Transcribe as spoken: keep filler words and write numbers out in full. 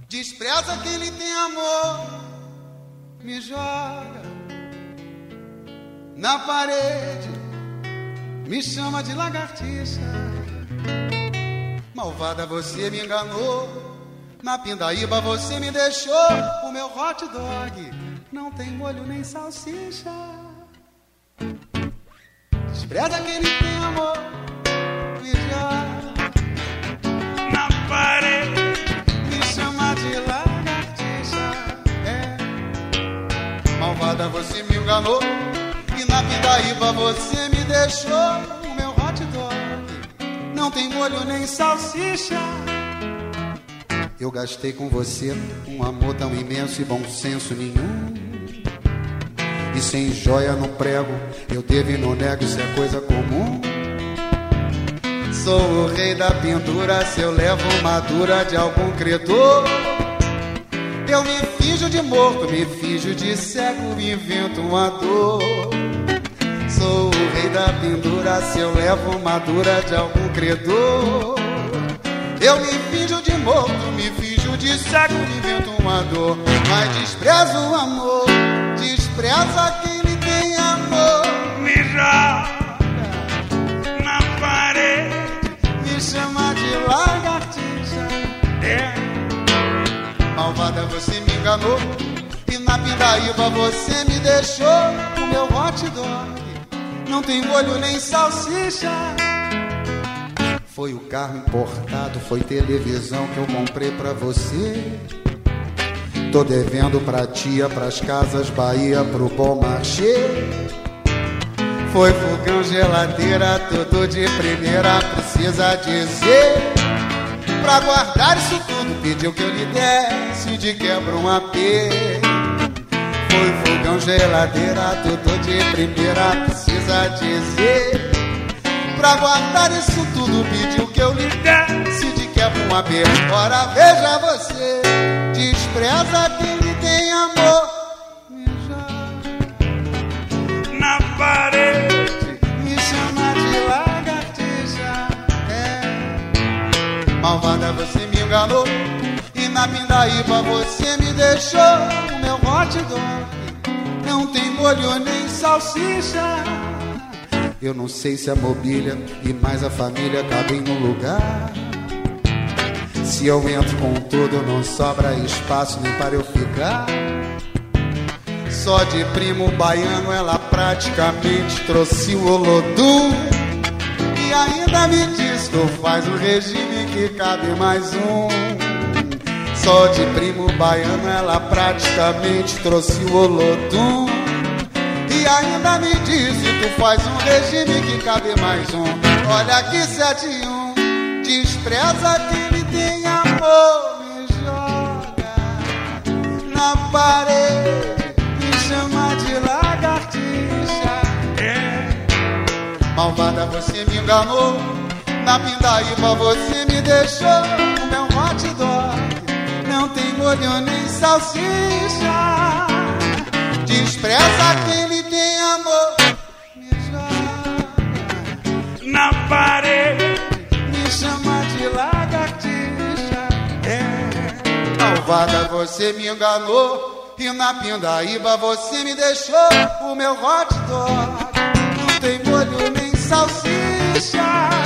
Despreza quem lhe tem amor, me joga na parede, me chama de lagartixa. Malvada, você me enganou, na pindaíba você me deixou. O meu hot dog não tem molho nem salsicha. Despreza quem lhe tem amor, me joga na parede, me chama de lagartixa. É, malvada, você me enganou e na pindaíba você me deixou. O meu hot dog não tem molho nem salsicha. Eu gastei com você um amor tão imenso e bom senso nenhum. E sem joia no prego, eu devo e não nego, isso é coisa comum. Sou o rei da pintura, se eu levo uma dura de algum credor. Eu me finjo de morto, me finjo de cego, me invento uma dor. Sou o rei da pintura, se eu levo uma dura de algum credor. Eu me finjo de morto, me finjo de cego, me invento uma dor. Mas desprezo o amor, despreza quem lhe tem amor. Me joga na parede, me chama de lagartixa. É, malvada, você me enganou e na pindaíba você me deixou. O meu hot dog não tem molho nem salsicha. Foi o carro importado, foi televisão que eu comprei pra você. Tô devendo pra tia, pras casas Bahia, pro Bom Marché. Foi fogão, geladeira, tudo de primeira, precisa dizer. Pra guardar isso tudo, pediu que eu lhe desse de quebra um A P. Foi fogão, geladeira, tudo de primeira, precisa dizer. Pra guardar isso tudo, pediu que eu lhe desse de quebra um A P. Ora, veja você, despreza quem lhe tem amor. Me joga na parede, me chama de lagartixa. É, malvada, você me enganou e na pindaíba você me deixou. O meu hot dog não tem molho nem salsicha. Eu não sei se a mobília e mais a família cabem no lugar. Se eu entro com tudo, não sobra espaço nem para eu ficar. Só de primo baiano ela praticamente trouxe o Olodum. E ainda me diz que faz um regime que cabe mais um. Só de primo baiano ela praticamente trouxe o Olodum. E ainda me diz que tu faz um regime que cabe mais um. Olha aqui, sete e um, despreza quem lhe tem amor. Me joga na parede, me chama de lagartixa. É, malvada, você me enganou, na pindaíba você me deixou. O meu hot dog não tem molho nem salsicha. Despreza quem lhe tem amor. Me joga na parede, me chama de lagartixa. É, malvada, você me enganou e na pindaíba você me deixou. O meu hot dog não tem molho nem salsicha.